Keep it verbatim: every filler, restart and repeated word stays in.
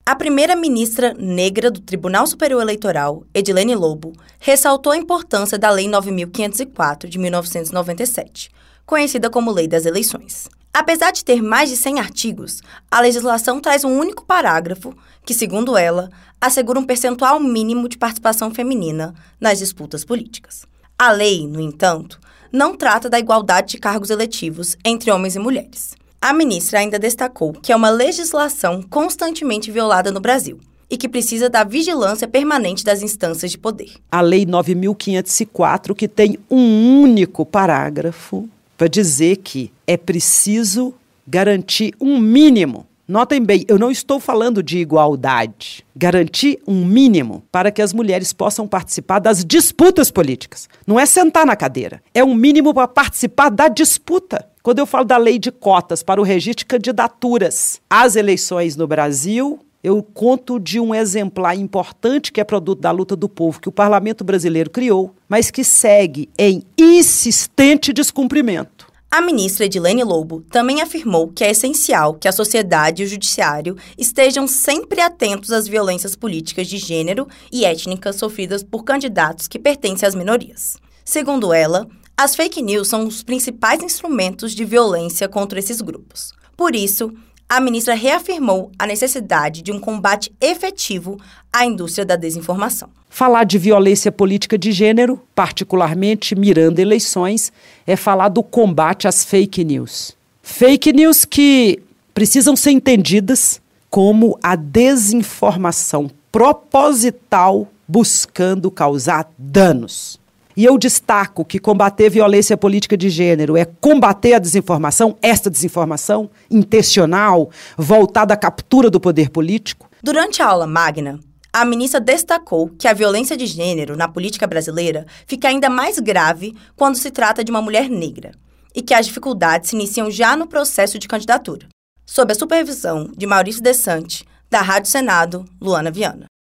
A primeira-ministra negra do Tribunal Superior Eleitoral, Edilene Lobo, ressaltou a importância da Lei nove mil quinhentos e quatro, de mil novecentos e noventa e sete, conhecida como Lei das Eleições. Apesar de ter mais de cem artigos, a legislação traz um único parágrafo que, segundo ela, assegura um percentual mínimo de participação feminina nas disputas políticas. A lei, no entanto, não trata da igualdade de cargos eletivos entre homens e mulheres. A ministra ainda destacou que é uma legislação constantemente violada no Brasil e que precisa da vigilância permanente das instâncias de poder. A Lei nove mil quinhentos e quatro, que tem um único parágrafo para dizer que é preciso garantir um mínimo. Notem bem, eu não estou falando de igualdade. Garantir um mínimo para que as mulheres possam participar das disputas políticas. Não é sentar na cadeira, é um mínimo para participar da disputa. Quando eu falo da lei de cotas para o registro de candidaturas às eleições no Brasil, eu conto de um exemplar importante que é produto da luta do povo, que o Parlamento brasileiro criou, mas que segue em insistente descumprimento. A ministra Edilene Lobo também afirmou que é essencial que a sociedade e o judiciário estejam sempre atentos às violências políticas de gênero e étnicas sofridas por candidatos que pertencem às minorias. Segundo ela, as fake news são os principais instrumentos de violência contra esses grupos. Por isso, a ministra reafirmou a necessidade de um combate efetivo à indústria da desinformação. Falar de violência política de gênero, particularmente mirando eleições, é falar do combate às fake news. Fake news que precisam ser entendidas como a desinformação proposital buscando causar danos. E eu destaco que combater violência política de gênero é combater a desinformação, esta desinformação intencional, voltada à captura do poder político. Durante a aula magna, a ministra destacou que a violência de gênero na política brasileira fica ainda mais grave quando se trata de uma mulher negra e que as dificuldades se iniciam já no processo de candidatura. Sob a supervisão de Maurício Desante, da Rádio Senado, Luana Viana.